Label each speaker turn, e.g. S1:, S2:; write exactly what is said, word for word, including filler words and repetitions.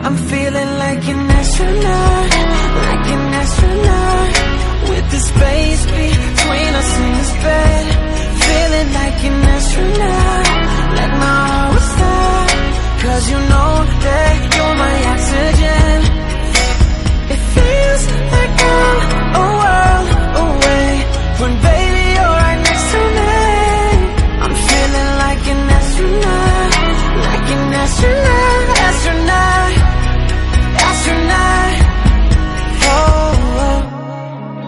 S1: I'm feeling like an astronaut, like an astronaut, with the space between us and space.